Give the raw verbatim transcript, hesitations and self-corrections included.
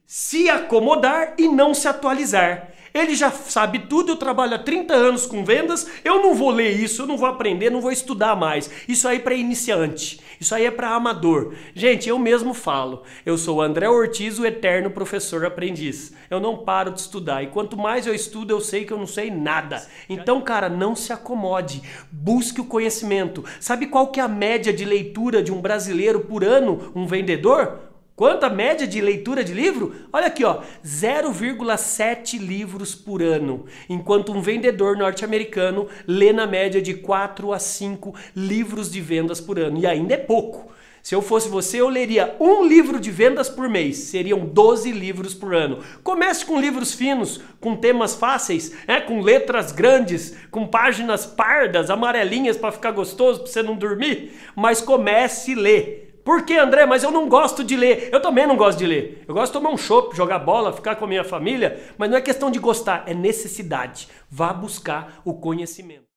se acomodar e não se atualizar. Ele já sabe tudo, eu trabalho há trinta anos com vendas, eu não vou ler isso, eu não vou aprender, não vou estudar mais. Isso aí é para iniciante, isso aí é para amador. Gente, eu mesmo falo, eu sou o André Ortiz, o eterno professor aprendiz. Eu não paro de estudar e quanto mais eu estudo, eu sei que eu não sei nada. Então, cara, não se acomode, busque o conhecimento. Sabe qual que é a média de leitura de um brasileiro por ano, um vendedor? Quanto a média de leitura de livro? Olha aqui, ó, zero vírgula sete livros por ano, enquanto um vendedor norte-americano lê na média de quatro a cinco livros de vendas por ano, e ainda é pouco. Se eu fosse você, eu leria um livro de vendas por mês, seriam doze livros por ano. Comece com livros finos, com temas fáceis, né? Com letras grandes, com páginas pardas, amarelinhas para ficar gostoso, para você não dormir, mas comece a ler. Por que, André? Mas eu não gosto de ler. Eu também não gosto de ler. Eu gosto de tomar um chopp, jogar bola, ficar com a minha família, mas não é questão de gostar, é necessidade. Vá buscar o conhecimento.